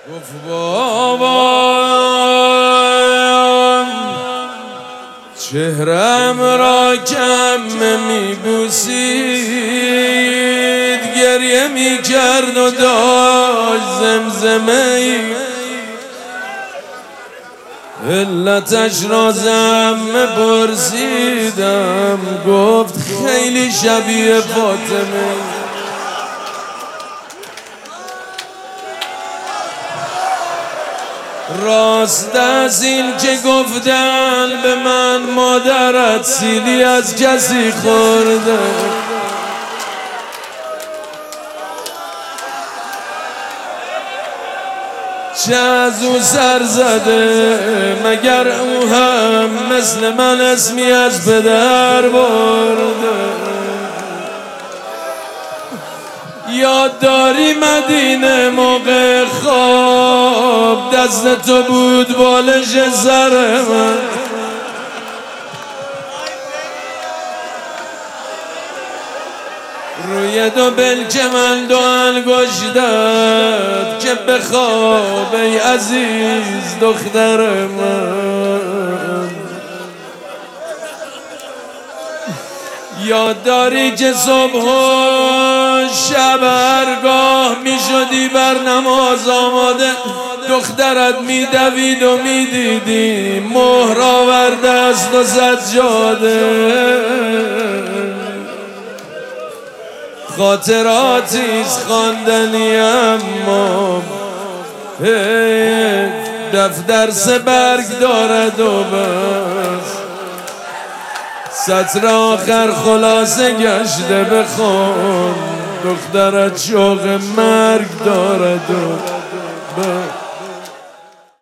گفت بابا چهرم را کم میبوسید، گریه میکرد و داشت زمزمه ای، علتش را زم پرسیدم، گفت خیلی شبیه فاطمه. راست از این که گفتن به من مادرت سیلی از کسی خورده، چه از او سر زده، مگر او هم مثل من اسمی از پدر برده. یاد داری مدینه موقع خواب دست تو بود بالش سر من، روی دو بلک من دو انگشتت که بخواب ای عزیز دختر من. یاد داری که صبح و شب هرگاه می شدی بر نماز آماده، دخترت می دوید و می دیدی مهر آورده است و سجاده. خاطراتیست خواندنی اما دفتر سه برگ دارد و بس، سطر آخر خلاصه گشته بخون، دخترت شوق مرگ دارد و بس.